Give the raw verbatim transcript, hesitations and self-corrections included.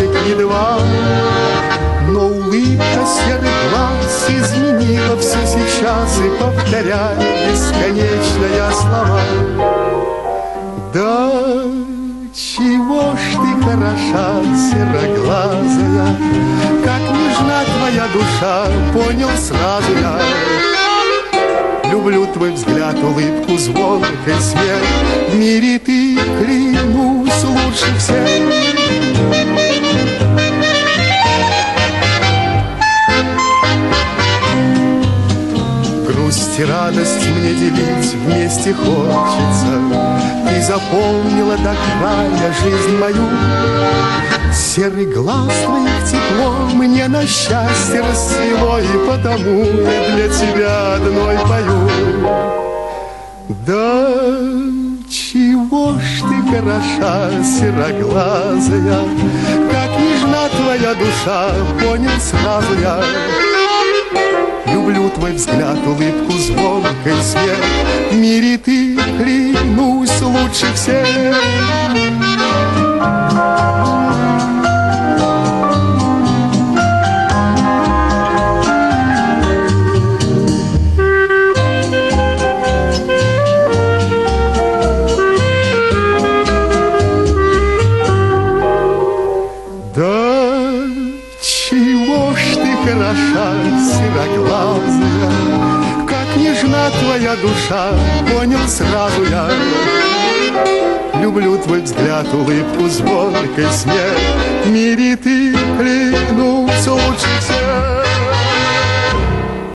часик едва, но улыбка серых глаз изменила все сейчас и повторяет бесконечные слова. Да чего ж ты хороша, сероглазая, как нежна твоя душа, понял сразу я. Люблю твой взгляд, улыбку, звонкий смех, в мире ты, клянусь, лучше всех. Грусть и радость мне делить вместе хочется. Ты заполнила до края жизнь мою. Серый глаз твоих тепло мне на счастье расцвело, и потому я для тебя одной пою. Да чего ж ты хороша, сероглазая, как нежна твоя душа, понял сразу я. Люблю твой взгляд, улыбку, звонкий смех, в мире ты, клянусь, лучше всех. Да чего ж ты хороша, сероглазая, как нежна твоя душа, понял сразу я. Люблю твой взгляд, улыбку, звонкий смех, в мире ты клянусь.